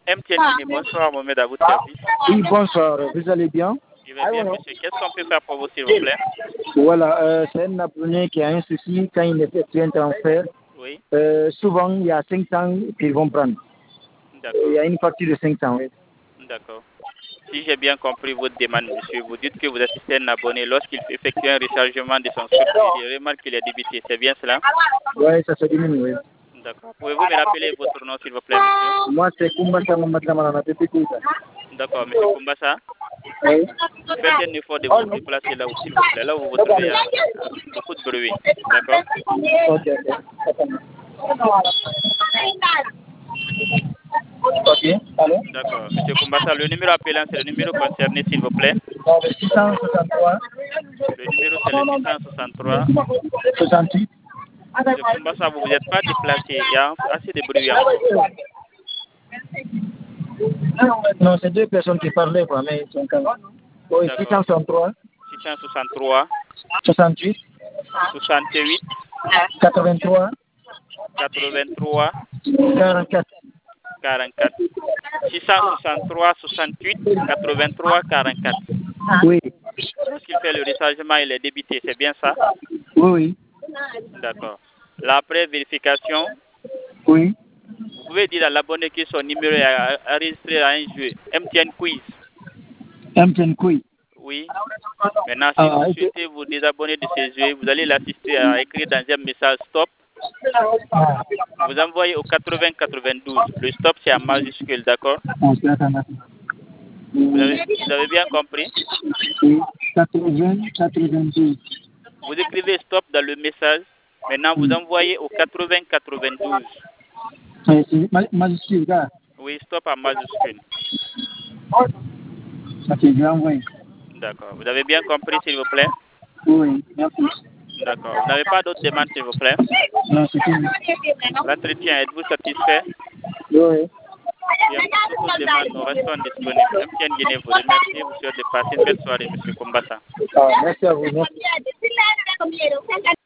MTN Guinée, bonsoir Mohamed, à votre service. Oui, bonsoir, vous allez bien? Je vais bien, monsieur. Qu'est-ce qu'on peut faire pour vous, s'il vous plaît? Voilà, c'est un abonné qui a un souci quand il effectue un transfert. Oui. Souvent, il y a 500 qu'ils vont prendre. D'accord. Il y a une facture de 500, oui. D'accord. Si j'ai bien compris votre demande, monsieur, vous dites que vous assistez un abonné lorsqu'il effectue un rechargement de son script, il remarque qu'il est débité. C'est bien cela? Oui, ça se diminue, oui. D'accord. Pouvez-vous me rappeler votre nom, s'il vous plaît, monsieur? Moi, c'est Kumbasa Mamadlamarana, depuis Kouta. D'accord, monsieur Kumbasa. Oui. Faites un effort de vous déplacer là où, s'il vous plaît. Là où vous vous trouvez, il y a beaucoup de bruit. D'accord? Ok, ok. Allô? D'accord. Monsieur Kumbasa, le numéro appelant, c'est le numéro concerné, s'il vous plaît. Non, le 663. Le numéro, c'est le 663. 68. Monsieur Kumbasa, vous n'êtes pas déplacé. Il y a assez de bruit encore. Non, c'est deux personnes qui parlaient, quoi, mais ils sont quand même. Oui, 663. 663. 68. 68. 83. 83. 44. 44. 663, 68, 83, 44. Oui. Lorsqu'il fait le rechargement, il est débité, c'est bien ça? Oui, oui. D'accord. Là, après vérification, Oui. vous pouvez dire à l'abonné que son numéro est enregistré à un jeu, MTN Quiz. MTN Quiz. Oui. Maintenant, si vous souhaitez vous désabonner de ce jeu, vous allez l'assister à écrire dans un message stop. Vous envoyez au 80 92. Le stop, c'est en majuscule, d'accord? Vous avez bien compris? Oui. 80 92. Vous écrivez stop dans le message. Maintenant, vous envoyez au 80 92. C'est majuscule, gars. Oui, stop en majuscule. Ok, je vais envoyer. D'accord. Vous avez bien compris, s'il vous plaît? Oui, merci. D'accord. Vous n'avez pas d'autres demandes, s'il vous plaît? Non, c'est tout. L'entretien, êtes-vous satisfait? Oui. Bien, pour toutes vos demandes, nous restons disponibles. MTN Guinée vous remercie. Vous souhaite de passer une belle soirée, M. Kumbasa. Merci à vous. Merci.